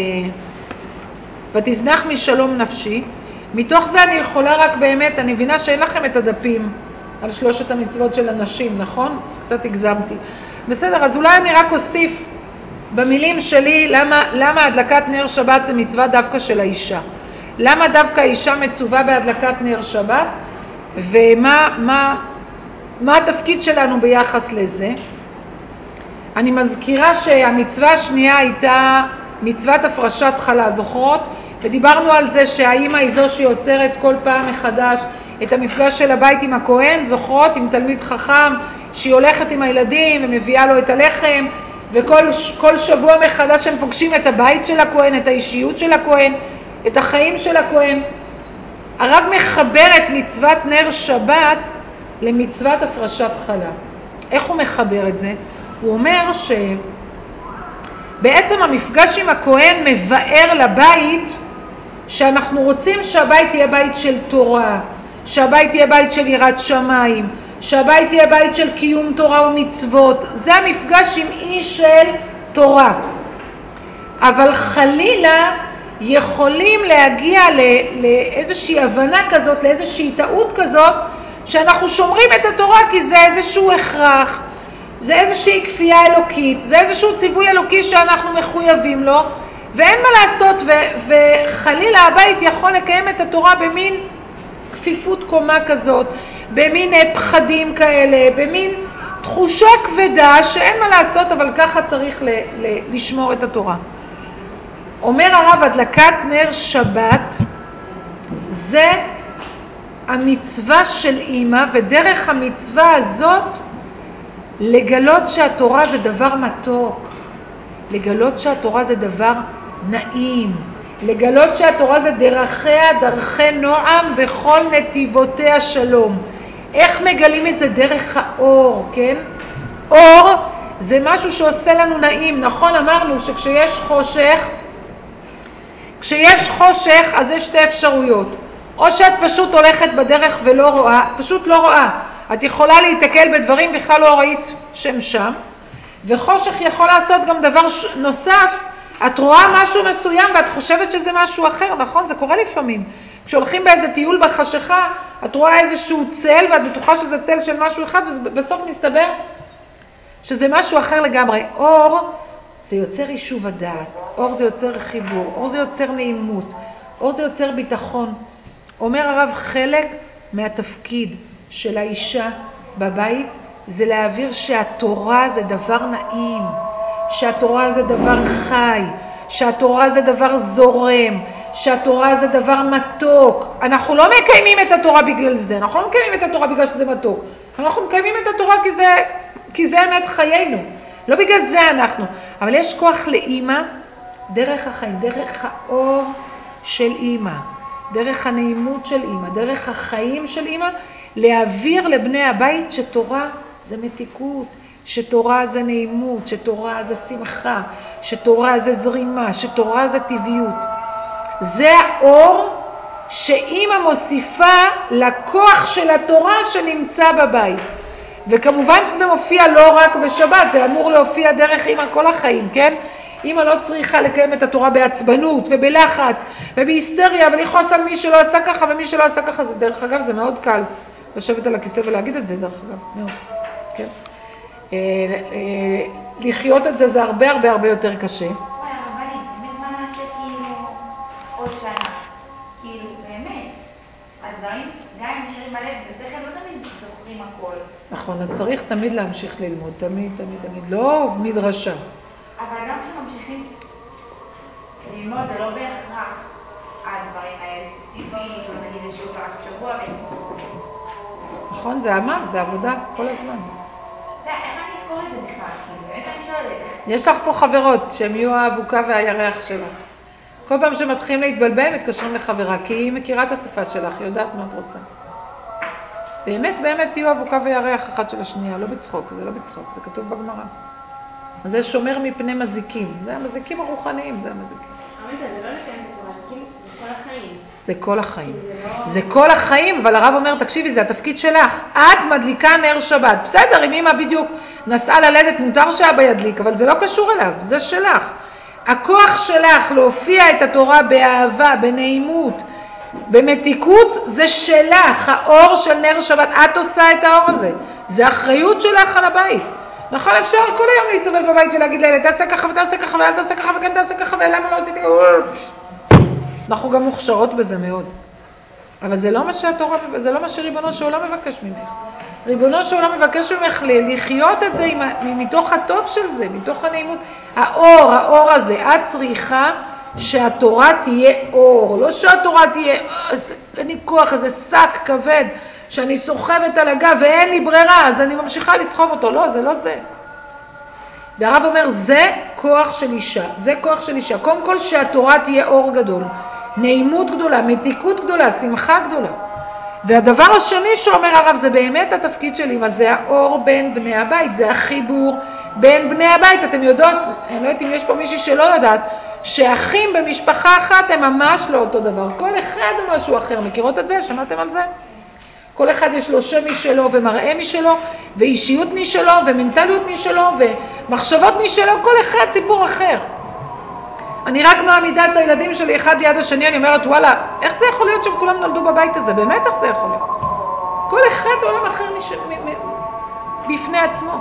ותזנח משלום נפשי. מתוך זה אני יכולה רק באמת, אני מבינה שאין לכם את הדפים על שלושת המצוות של הנשים, נכון? קצת הגזמתי. בסדר, אז אולי אני רק אוסיף במילים שלי למה, למה הדלקת נר שבת זה מצווה דווקא של האישה. למה דווקא האישה מצווה בהדלקת נר שבת, ומה מה, מה התפקיד שלנו ביחס לזה. אני מזכירה שהמצווה השנייה הייתה מצוות הפרשת חלה, זוכרות? ודיברנו על זה שהאימא היא זו שיוצרת כל פעם מחדש את המפגש של הבית עם הכהן, זוכרות? עם תלמיד חכם שהיא הולכת עם הילדים ומביאה לו את הלחם, וכל כל שבוע מחדש הם פוגשים את הבית של הכהן, את האישיות של הכהן, את החיים של הכהן. הרב מחבר את מצוות נר שבת למצוות הפרשת חלה. איך הוא מחבר את זה? הוא אומר שבעצם המפגש עם הכהן מבאר לבית שאנחנו רוצים שהבית יהיה בית של תורה, שהבית יהיה בית של יראת שמיים, שהבית יהיה בית של קיום תורה ומצוות. זה המפגש עם איש של תורה. אבל חלילה יכולים להגיע לאיזושהי הבנה כזאת, לאיזושהי טעות כזאת, שאנחנו שומרים את התורה כי זה איזשהו הכרח, זה איזושהי כפייה אלוקית, זה איזשהו ציווי אלוקי שאנחנו מחויבים לו, ואין מה לעשות, ו- וחלילה הבית יכול לקיים את התורה במין כפיפות קומה כזאת, במין פחדים כאלה, במין תחושה כבדה שאין מה לעשות, אבל ככה צריך ל- ל- לשמור את התורה. אומר הרב, הדלקת נר שבת זה המצווה של אמא, ודרך המצווה הזאת לגלות שהתורה זה דבר מתוק, לגלות שהתורה זה דבר נעים, לגלות שהתורה זה דרכיה דרכי נועם וכל נתיבותיה שלום. איך מגלים את זה? דרך האור, כן? אור זה משהו שעושה לנו נעים, נכון? אמרנו שכשיש חושך, כשיש חושך אז יש שתי אפשרויות, או שאת פשוט הולכת בדרך ולא רואה, פשוט לא רואה, את יכולה להתקל בדברים בכלל לא ראית שהם שם, וחושך יכול לעשות גם דבר נוסף, את רואה משהו מסוים ואת חושבת שזה משהו אחר, נכון? זה קורה לפעמים. כשהולכים באיזה טיול בחשיכה, את רואה איזשהו צל ואת בטוחה שזה צל של משהו אחד, ובסוף מסתבר שזה משהו אחר לגמרי. אור זה יוצר יישוב הדעת, אור זה יוצר חיבור, אור זה יוצר נעימות, אור זה יוצר ביטחון. אומר הרב, חלק מהתפקיד של האישה בבית זה להעביר שהתורה זה דבר נעים, שהתורה זה דבר חי, שהתורה זה דבר זורם, שהתורה זה דבר מתוק. אנחנו לא מקיימים את התורה בגלל זה, אנחנו לא מקיימים את התורה בגלל שזה מתוק. אנחנו מקיימים את התורה כי זה, כי זה אמת חיינו. לא בגלל זה אנחנו. אבל יש כוח לאמא דרך החיים, דרך האור של אמא, דרך הנעימות של אמא, דרך החיים של אמא, להעביר לבני הבית שתורה זה מתיקות, שתורה זה נעימות, שתורה זה שמחה, שתורה זה זרימה, שתורה זה טבעיות. זה האור שאמא מוסיפה לכוח של התורה שנמצא בבית. וכמובן שזה מופיע לא רק בשבת, זה אמור להופיע דרך אמא כל החיים, כן? אמא לא צריכה לקיים את התורה בעצבנות ובלחץ ובהיסטריה ולכעוס על מי שלא עשה ככה ומי שלא עשה ככה. זה, דרך אגב, זה מאוד קל לשבת על הכיסא ולהגיד את זה, דרך אגב, מאוד, כן? אה, אה, לחיות את זה זה הרבה הרבה הרבה יותר קשה. וואי, הרבנית, באמת מה נעשה כאילו עוד שנה? כאילו, באמת, הדברים גם אם נשארים בלב, בשכל לא תמיד זוכרים הכל. נכון, אז צריך תמיד להמשיך ללמוד, תמיד, תמיד, תמיד, לא מדרשה. אבל גם כשממשיכים ללמוד, זה לא בהכרח הדברים האלה ספציפיים, נגיד איזשהו פרשת שבוע. נכון, זה עמל, זה עבודה כל הזמן. איך אני אזכור את זה בכלל? כאילו, באמת אני שואלת. יש לך פה חברות שהן יהיו האבוקה והירח שלך. כל פעם שמתחילים להתבלבל, מתקשרים לחברה, כי היא מכירה את השפה שלך, היא יודעת מה את רוצה. באמת, באמת יהיו אבוקה וירח אחד של השנייה, לא בצחוק, זה לא בצחוק, זה כתוב בגמרא. זה שומר מפני מזיקים, זה המזיקים הרוחניים, זה המזיקים. אמרת, זה לא לקיים את התורה, זה כל החיים. זה כל החיים. זה כל החיים, אבל הרב אומר, תקשיבי, זה התפקיד שלך. את מדליקה נר שבת. בסדר, אם אמא בדיוק נסעה ללדת, מותר שאבא ידליק, אבל זה לא קשור אליו, זה שלך. הכוח שלך להופיע את התורה באהבה, בנעימות, במתיקות, זה שלך. האור של נר שבת, את עושה את האור הזה. זה אחריות שלך על הבית. נכון, אפשר כל היום להסתובב בבית ולהגיד לילד, תעשה ככה ותעשה ככה ואל תעשה ככה וכן תעשה ככה ולמה לא עשיתי ככה. אנחנו גם מוכשרות בזה מאוד. אבל זה לא מה שהתורה, זה לא מה שריבונו של עולם מבקש ממך. ריבונו של עולם מבקש ממך לחיות את זה מתוך הטוב של זה, מתוך הנעימות. האור, האור הזה, את צריכה שהתורה תהיה אור, לא שהתורה תהיה, אני כוח, איזה שק כבד, שאני סוחבת על הגב ואין לי ברירה, אז אני ממשיכה לסחוב אותו. לא, זה לא זה. והרב אומר, זה כוח של אישה, זה כוח של אישה. קודם כל שהתורה תהיה אור גדול, נעימות גדולה, מתיקות גדולה, שמחה גדולה. והדבר השני שאומר הרב, זה באמת התפקיד של אמא, זה האור בין בני הבית, זה החיבור בין בני הבית. אתם יודעות, אני לא יודעת אם יש פה מישהי שלא יודעת, שאחים במשפחה אחת הם ממש לא אותו דבר. כל אחד הוא משהו אחר. מכירות את זה? שמעתם על זה? כל אחד יש לו שם משלו ומראה משלו ואישיות משלו ומנטליות משלו ומחשבות משלו, כל אחד סיפור אחר. אני רק מעמידה את הילדים שלי אחד ליד השני, אני אומרת וואלה, איך זה יכול להיות שהם כולם נולדו בבית הזה? באמת איך זה יכול להיות? כל אחד עולם אחר מש... מ... מ... בפני עצמו.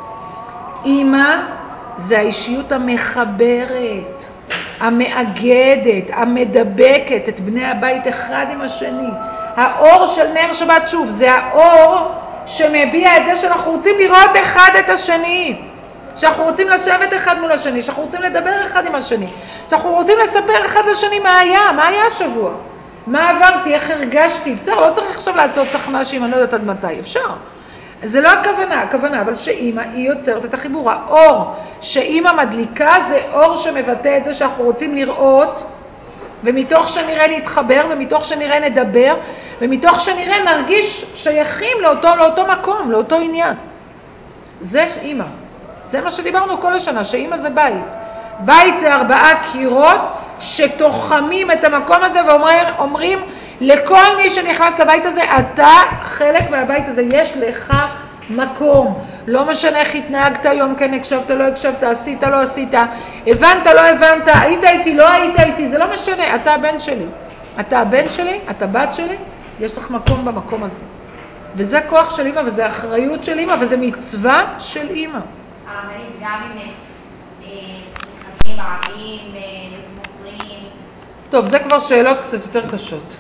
אמא זה האישיות המחברת, המאגדת, המדבקת את בני הבית אחד עם השני. האור של נר שבת, שוב, זה האור שמביע את זה שאנחנו רוצים לראות אחד את השני, שאנחנו רוצים לשבת אחד מול השני, שאנחנו רוצים לדבר אחד עם השני, שאנחנו רוצים לספר אחד לשני מה היה, מה היה השבוע, מה עברתי, איך הרגשתי. בסדר, לא צריך עכשיו לעשות צחנה שאם אני לא יודעת עד מתי, אפשר. זה לא הכוונה, הכוונה, אבל שאמא היא יוצרת את החיבור. האור שאמא מדליקה זה אור שמבטא את זה שאנחנו רוצים לראות, ומתוך שנראה להתחבר, ומתוך שנראה נדבר, ומתוך שנראה נרגיש שייכים לאותו, לאותו מקום, לאותו עניין. זה אמא. זה מה שדיברנו כל השנה, שאמא זה בית. בית זה ארבעה קירות שתוחמים את המקום הזה ואומרים לכל מי שנכנס לבית הזה, אתה חלק מהבית הזה, יש לך מקום. לא משנה איך התנהגת היום, כן הקשבת, לא הקשבת, עשית, לא עשית, הבנת, לא הבנת, היית איתי, לא היית איתי, זה לא משנה, אתה הבן שלי. אתה הבן שלי, אתה בת שלי, יש לך מקום במקום הזה. וזה כוח של אמא, וזה אחריות של אמא, וזה מצווה של אמא. הרבנית, גם אם מתחתנים ערבים, נוצרים. טוב, זה כבר שאלות קצת יותר קשות.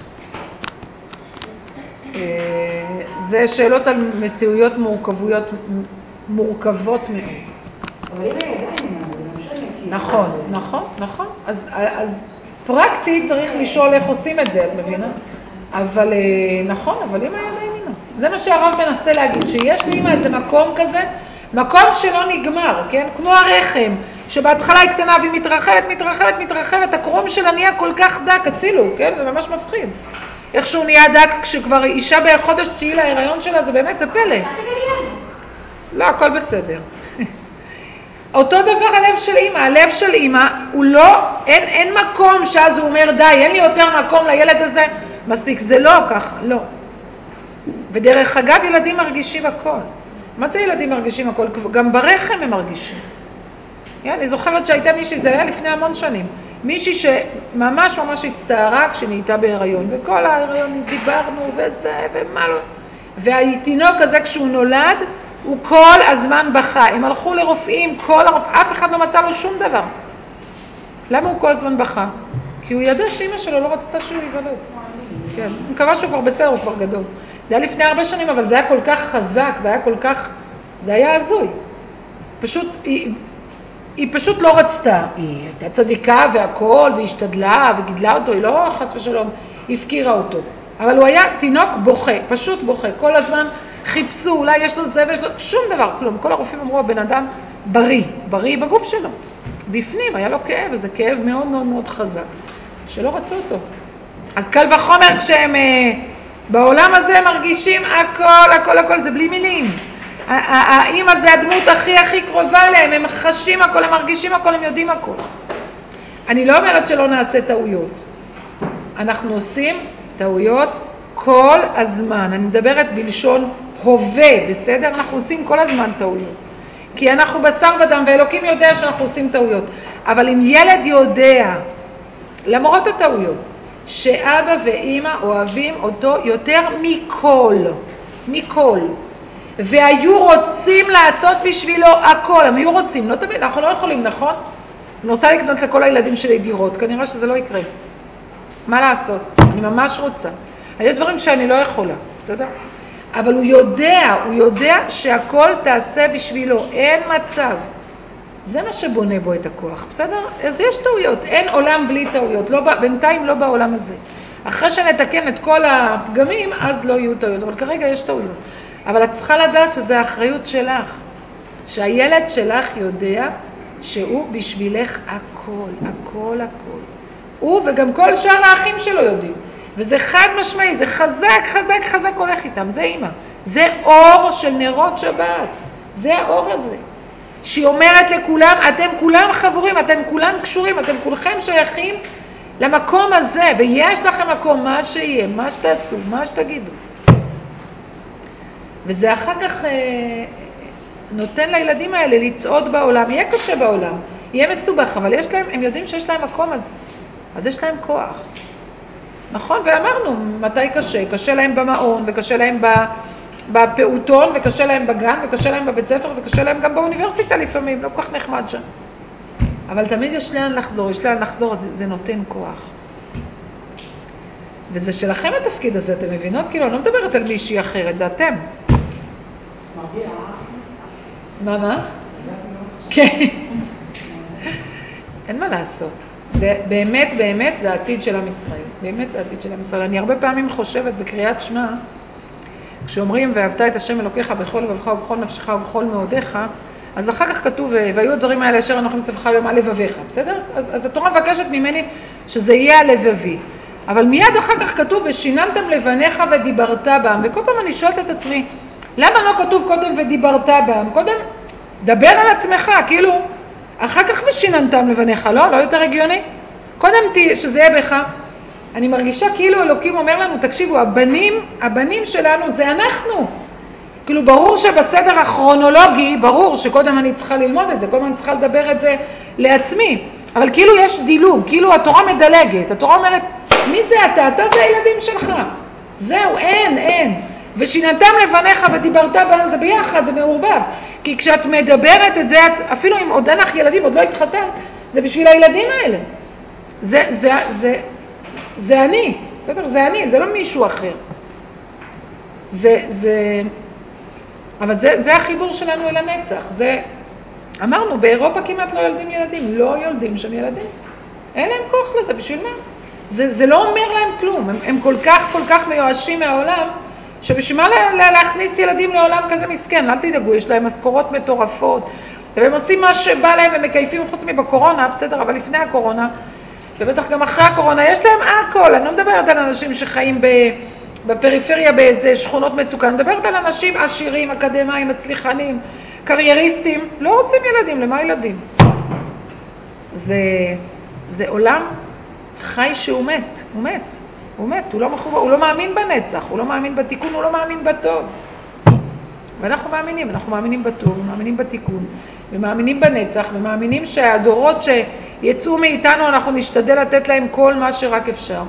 זה שאלות על מציאויות מורכבויות, מורכבות מאוד. אבל אם הידיים, זה לא משנה. נכון, נכון, נכון. אז, אז פרקטית צריך לשאול איך עושים את זה, את מבינה? אבל נכון, אבל אם הידיים אמא. זה מה שהרב מנסה להגיד, שיש לאמא איזה מקום כזה, מקום שלא נגמר, כן? כמו הרחם, שבהתחלה היא קטנה והיא מתרחבת, מתרחבת, מתרחבת, הקרום שלה נהיה כל כך דק, הצילו, כן? זה ממש מפחיד. איך שהוא נהיה דק כשכבר אישה בחודש תשיעי להיריון שלה, זה באמת, זה פלא. לא, הכל בסדר. אותו דבר הלב של אמא, הלב של אמא הוא לא, אין, אין מקום שאז הוא אומר די, אין לי יותר מקום לילד הזה, מספיק, זה לא ככה, לא. ודרך אגב ילדים מרגישים הכל. מה זה ילדים מרגישים הכל? גם ברחם הם מרגישים. אני זוכרת שהייתה מישהי, זה היה לפני המון שנים, מישהי שממש ממש הצטערה כשנהייתה בהיריון, וכל ההיריון דיברנו וזה ומה לא. והתינוק הזה כשהוא נולד, הוא כל הזמן בכה. הם הלכו לרופאים, כל הרופ... אף אחד לא מצא לו שום דבר. למה הוא כל הזמן בכה? כי הוא ידע שאמא שלו לא רצתה שהוא ייוולד. כן, אני מקווה שהוא כבר בסדר, הוא כבר גדול. זה היה לפני הרבה שנים, אבל זה היה כל כך חזק, זה היה כל כך, זה היה הזוי. פשוט, היא, היא פשוט לא רצתה. היא הייתה צדיקה והכל, והיא השתדלה וגידלה אותו, היא לא חס ושלום, היא הפקירה אותו. אבל הוא היה תינוק בוכה, פשוט בוכה. כל הזמן חיפשו, אולי יש לו זה ויש לו, שום דבר, כלום. כל הרופאים אמרו, הבן אדם בריא, בריא בגוף שלו. בפנים היה לו כאב, וזה כאב מאוד מאוד מאוד חזק, שלא רצו אותו. אז קל וחומר כשהם בעולם הזה מרגישים הכל, הכל, הכל, זה בלי מילים. האמא זה הדמות הכי הכי קרובה להם, הם חשים הכל, הם מרגישים הכל, הם יודעים הכל. אני לא אומרת שלא נעשה טעויות. אנחנו עושים טעויות כל הזמן. אני מדברת בלשון הווה, בסדר? אנחנו עושים כל הזמן טעויות. כי אנחנו בשר ודם, ואלוקים יודע שאנחנו עושים טעויות. אבל אם ילד יודע, למרות הטעויות, שאבא ואמא אוהבים אותו יותר מכל, מכל, והיו רוצים לעשות בשבילו הכל, הם היו רוצים, לא תמיד, אנחנו לא יכולים, נכון? אני רוצה לקנות לכל הילדים שלי דירות, כנראה שזה לא יקרה. מה לעשות? אני ממש רוצה. יש דברים שאני לא יכולה, בסדר? אבל הוא יודע, הוא יודע שהכל תעשה בשבילו, אין מצב. זה מה שבונה בו את הכוח, בסדר? אז יש טעויות, אין עולם בלי טעויות, לא, בינתיים לא בעולם הזה. אחרי שנתקן את כל הפגמים, אז לא יהיו טעויות, אבל כרגע יש טעויות. אבל את צריכה לדעת שזה האחריות שלך, שהילד שלך יודע שהוא בשבילך הכל, הכל, הכל. הוא וגם כל שאר האחים שלו יודעים. וזה חד משמעי, זה חזק, חזק, חזק הולך איתם, זה אמא. זה אור של נרות שבת, זה האור הזה. שהיא אומרת לכולם, אתם כולם חבורים, אתם כולם קשורים, אתם כולכם שייכים למקום הזה, ויש לכם מקום, מה שיהיה, מה שתעשו, מה שתגידו. וזה אחר כך אה, נותן לילדים האלה לצעוד בעולם, יהיה קשה בעולם, יהיה מסובך, אבל יש להם, הם יודעים שיש להם מקום אז, אז יש להם כוח. נכון, ואמרנו, מתי קשה? קשה להם במעון, וקשה להם בפעוטון, וקשה להם בגן, וקשה להם בבית ספר, וקשה להם גם באוניברסיטה לפעמים, לא כל כך נחמד שם. אבל תמיד יש לאן לחזור, יש לאן לחזור, זה, זה נותן כוח. וזה שלכם התפקיד הזה, אתם מבינות? כאילו, אני לא מדברת על מישהי אחרת, זה אתם. מה, מה? כן. אין מה לעשות. זה באמת, באמת, זה העתיד של עם ישראל. באמת זה העתיד של עם ישראל. אני הרבה פעמים חושבת בקריאת שמע, כשאומרים, ואהבת את השם אלוקיך בכל לבבך ובכל נפשך ובכל מאודיך, אז אחר כך כתוב, והיו הדברים האלה אשר אנחנו מצווך היום על לבביך, בסדר? אז, אז התורה מבקשת ממני שזה יהיה הלבבי. אבל מיד אחר כך כתוב, ושיננתם לבניך ודיברת בם. וכל פעם אני שואלת את עצמי, למה לא כתוב קודם ודיברת בם? קודם, דבר על עצמך, כאילו, אחר כך ושיננתם לבניך, לא? לא יותר הגיוני? קודם שזה יהיה בך. אני מרגישה כאילו אלוקים אומר לנו, תקשיבו, הבנים, הבנים שלנו זה אנחנו. כאילו ברור שבסדר הכרונולוגי, ברור שקודם אני צריכה ללמוד את זה, קודם אני צריכה לדבר את זה לעצמי, אבל כאילו יש דילוג, כאילו התורה מדלגת, התורה אומרת, מי זה אתה? אתה זה הילדים שלך. זהו, אין, אין. ושינתם לבניך ודיברת בהם, זה ביחד, זה מעורבב. כי כשאת מדברת את זה, את, אפילו אם עוד אין לך ילדים, עוד לא התחתנת, זה בשביל הילדים האלה. זה, זה, זה, זה אני, בסדר? זה אני, זה לא מישהו אחר. זה, זה, אבל זה, זה החיבור שלנו אל הנצח. זה, אמרנו, באירופה כמעט לא יולדים ילדים, לא יולדים שם ילדים. אין להם כוח לזה, בשביל מה? זה, זה לא אומר להם כלום, הם, הם כל כך, כל כך מיואשים מהעולם, שבשביל מה לה, להכניס ילדים לעולם כזה מסכן, אל תדאגו, יש להם משכורות מטורפות, והם עושים מה שבא להם, הם מקייפים חוץ מבקורונה, בסדר, אבל לפני הקורונה, ובטח גם אחרי הקורונה, יש להם הכל, אני לא מדברת על אנשים שחיים ב, בפריפריה באיזה שכונות מצוקה, אני מדברת על אנשים עשירים, אקדמיים, מצליחנים, קרייריסטים, לא רוצים ילדים, למה ילדים? זה, זה עולם חי שהוא מת, הוא מת, הוא מת, הוא לא מחובר, הוא לא מאמין בנצח, הוא לא מאמין בתיקון, הוא לא מאמין בטוב. ואנחנו מאמינים, אנחנו מאמינים בטוב, מאמינים בתיקון, ומאמינים בנצח, ומאמינים שהדורות שיצאו מאיתנו, אנחנו נשתדל לתת להם כל מה שרק אפשר.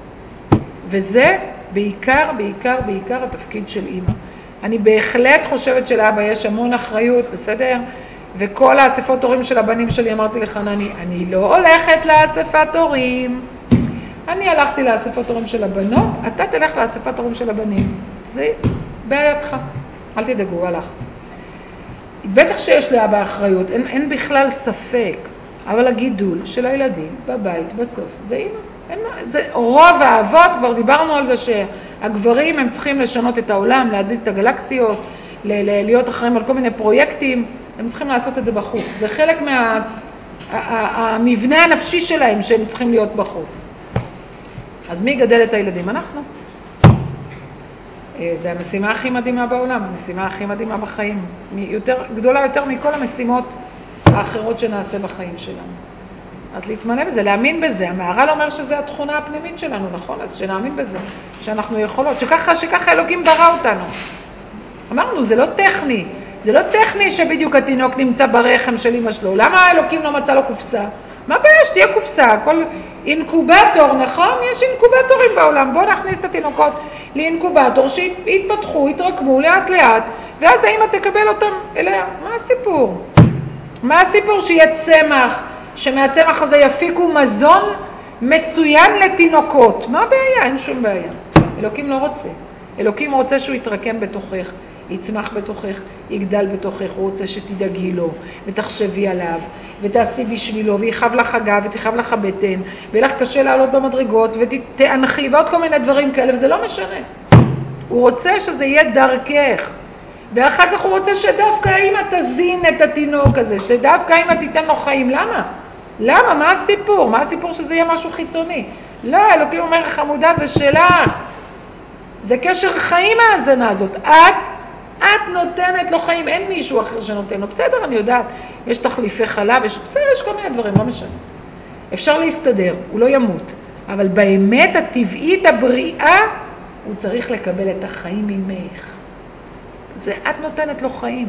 וזה בעיקר, בעיקר, בעיקר התפקיד של אמא. אני בהחלט חושבת שלאבא יש המון אחריות, בסדר? וכל האספות הורים של הבנים שלי, אמרתי לחנני, אני לא הולכת לאספת הורים. אני הלכתי לאספת הורים של הבנות, אתה תלך לאספת הורים של הבנים. זה בעייתך. אל תדאגו, הלך. בטח שיש לאבא אחריות, אין, אין בכלל ספק, אבל הגידול של הילדים בבית בסוף זה אמא. אין מה, זה רוב האבות, כבר דיברנו על זה שהגברים הם צריכים לשנות את העולם, להזיז את הגלקסיות, ל- ל- להיות אחראים על כל מיני פרויקטים, הם צריכים לעשות את זה בחוץ. זה חלק מה... המבנה הנפשי שלהם שהם צריכים להיות בחוץ. אז מי גדל את הילדים? אנחנו. זה המשימה הכי מדהימה בעולם, המשימה הכי מדהימה בחיים. יותר, גדולה יותר מכל המשימות האחרות שנעשה בחיים שלנו. אז להתמלא בזה, להאמין בזה. המהר"ל אומר שזה התכונה הפנימית שלנו, נכון? אז שנאמין בזה, שאנחנו יכולות, שככה, שככה אלוקים ברא אותנו. אמרנו, זה לא טכני. זה לא טכני שבדיוק התינוק נמצא ברחם של אמא שלו. למה האלוקים לא מצא לו קופסה? מה בעיה? שתהיה קופסה. כל אינקובטור, נכון? יש אינקובטורים בעולם. בואו נכניס את התינוקות לאינקובטור, שיתפתחו, יתרקמו לאט לאט, ואז האמא תקבל אותם אליה. מה הסיפור? מה הסיפור? שיהיה צמח, שמהצמח הזה יפיקו מזון מצוין לתינוקות. מה הבעיה? אין שום בעיה. אלוקים לא רוצה. אלוקים רוצה שהוא יתרקם בתוכך, יצמח בתוכך, יגדל בתוכך, הוא רוצה שתדאגי לו, ותחשבי עליו, ותעשי בשבילו, ויחב לך אגב, ותחב לך בטן, ולך קשה לעלות במדרגות, ותאנחי, ועוד כל מיני דברים כאלה, וזה לא משנה. הוא רוצה שזה יהיה דרכך, ואחר כך הוא רוצה שדווקא האמא תזין את התינוק הזה, שדווקא האמא תיתן לו חיים. למה? למה? מה הסיפור? מה הסיפור שזה יהיה משהו חיצוני? לא, אלוקים אומר, חמודה, זה שלך. זה קשר חיים ההזנה הזאת. את, את נותנת לו חיים, אין מישהו אחר שנותן לו. בסדר, אני יודעת, יש תחליפי חלב, יש, בסדר, יש כל מיני דברים, לא משנה. אפשר להסתדר, הוא לא ימות. אבל באמת הטבעית, הבריאה, הוא צריך לקבל את החיים ממך. זה את נותנת לו חיים.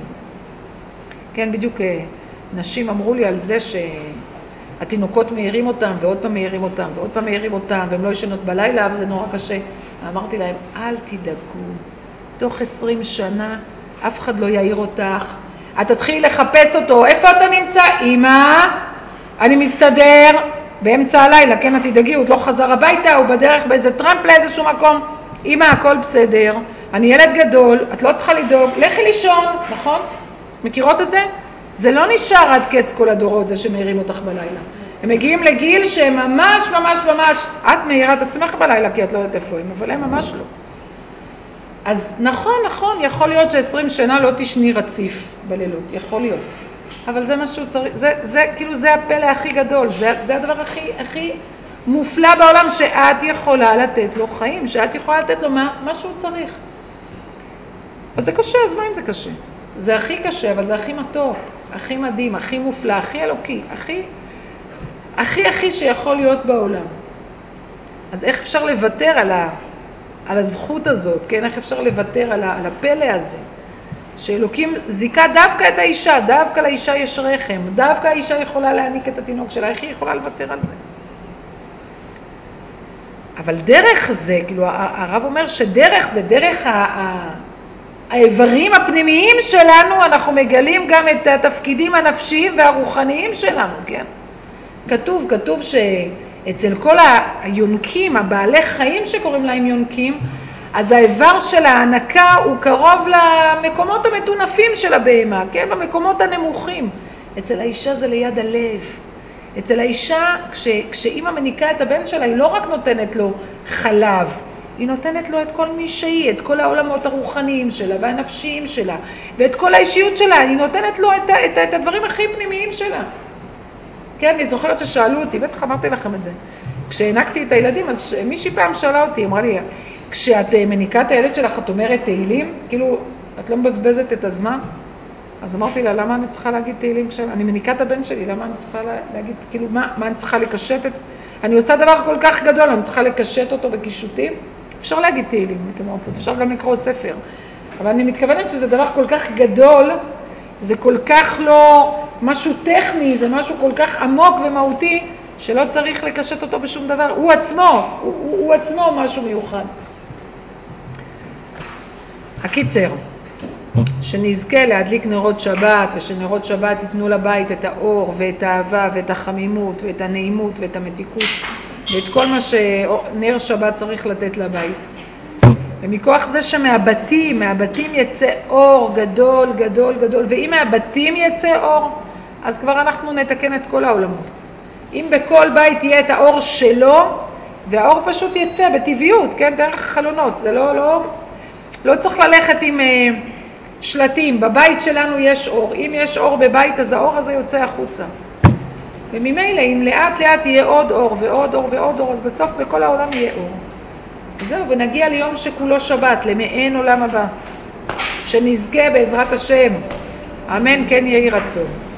כן, בדיוק נשים אמרו לי על זה שהתינוקות מהירים אותם, ועוד פעם מהירים אותם, ועוד פעם מהירים אותם, והם לא ישנות בלילה, וזה נורא קשה. אמרתי להם, אל תדאגו, תוך עשרים שנה אף אחד לא יעיר אותך, את תתחילי לחפש אותו, איפה אתה נמצא? אמא, אני מסתדר, באמצע הלילה, כן, את תדאגי, הוא לא חזר הביתה, הוא בדרך באיזה טרמפ לאיזשהו מקום, אמא, הכל בסדר, אני ילד גדול, את לא צריכה לדאוג, לכי לישון, נכון? מכירות את זה? זה לא נשאר עד קץ כל הדורות, זה שמאירים אותך בלילה. הם מגיעים לגיל שהם ממש ממש ממש, את מאירה את עצמך בלילה כי את לא יודעת איפה הם, אבל הם ממש לא. אז נכון, נכון, יכול להיות ש-עשרים שנה לא תשני רציף בלילות, יכול להיות. אבל זה משהו צריך, זה, זה, כאילו זה הפלא הכי גדול, זה, זה הדבר הכי, הכי מופלא בעולם, שאת יכולה לתת לו חיים, שאת יכולה לתת לו מה, מה שהוא צריך. אז זה קשה, אז מה אם זה קשה? זה הכי קשה, אבל זה הכי מתוק, הכי מדהים, הכי מופלא, הכי אלוקי, הכי, הכי הכי שיכול להיות בעולם. אז איך אפשר לוותר על, ה, על הזכות הזאת, כן? איך אפשר לוותר על, ה, על הפלא הזה? שאלוקים זיקה דווקא את האישה, דווקא לאישה יש רחם, דווקא האישה יכולה להעניק את התינוק שלה, איך היא יכולה לוותר על זה? אבל דרך זה, כאילו הרב אומר שדרך זה, דרך ה- ה- האיברים הפנימיים שלנו, אנחנו מגלים גם את התפקידים הנפשיים והרוחניים שלנו, כן? כתוב, כתוב שאצל כל היונקים, הבעלי חיים שקוראים להם יונקים, אז האיבר של ההנקה הוא קרוב למקומות המטונפים של הבהמה, כן? במקומות הנמוכים. אצל האישה זה ליד הלב. אצל האישה, כש, כשאימא מניקה את הבן שלה, היא לא רק נותנת לו חלב, היא נותנת לו את כל מי שהיא, את כל העולמות הרוחניים שלה והנפשיים שלה, ואת כל האישיות שלה, היא נותנת לו את, את, את הדברים הכי פנימיים שלה. כן, אני זוכרת ששאלו אותי, בטח אמרתי לכם את זה, כשהענקתי את הילדים, אז מישהי פעם שאלה אותי, אמרה לי, כשאת מניקה את הילד שלך, את אומרת תהילים, כאילו, את לא מבזבזת את הזמן? אז אמרתי לה, למה אני צריכה להגיד תהילים כשאני מניקה את הבן שלי? למה אני צריכה להגיד, כאילו, מה, מה אני צריכה לקשט את... אני עושה דבר כל כך גדול, אני צריכה לקשט אותו בקישוטים? אפשר להגיד תהילים, אתם רוצות, אפשר גם לקרוא ספר. אבל אני מתכוונת שזה דבר כל כך גדול, זה כל כך לא משהו טכני, זה משהו כל כך עמוק ומהותי, שלא צריך לקשט אותו בשום דבר. הוא עצמו, הוא, הוא, הוא עצמו משהו מיוחד. הקיצר. שנזכה להדליק נרות שבת, ושנרות שבת ייתנו לבית את האור ואת האהבה ואת החמימות ואת הנעימות ואת המתיקות ואת כל מה שנר שבת צריך לתת לבית. ומכוח זה שמהבתים, מהבתים יצא אור גדול גדול גדול, ואם מהבתים יצא אור, אז כבר אנחנו נתקן את כל העולמות. אם בכל בית יהיה את האור שלו, והאור פשוט יצא בטבעיות, כן, דרך החלונות, זה לא, לא, לא צריך ללכת עם... שלטים, בבית שלנו יש אור, אם יש אור בבית אז האור הזה יוצא החוצה. וממילא אם לאט לאט יהיה עוד אור ועוד אור ועוד אור, אז בסוף בכל העולם יהיה אור. זהו, ונגיע ליום שכולו שבת, למעין עולם הבא. שנזכה בעזרת השם. אמן, כן יהי רצון.